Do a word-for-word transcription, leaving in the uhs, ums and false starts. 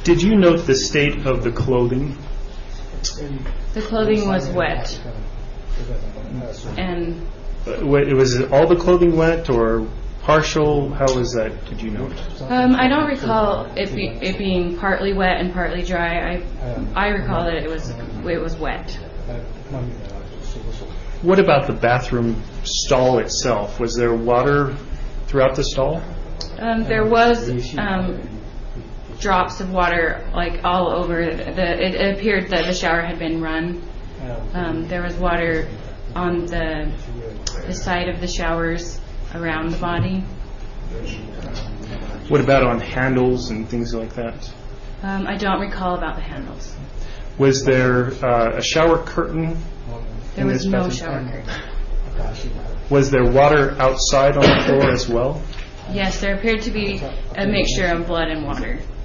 Did you note the state of the clothing? The clothing was wet. And Uh, wa- was it all the clothing wet or partial? How was that? Did you note? um, I don't recall it, be, it being partly wet and partly dry. I I recall that it was it was wet. What about the bathroom stall itself? Was there water throughout the stall? Um, there was um, drops of water like all over. The it, it appeared that the shower had been run. Um, there was water on the the side of the showers around the body. What about on handles and things like that? Um, I don't recall about the handles. Was there uh, a shower curtain? There in was this no bathroom? shower curtain. Was there water outside on the floor as well? Yes, there appeared to be a mixture of blood and water.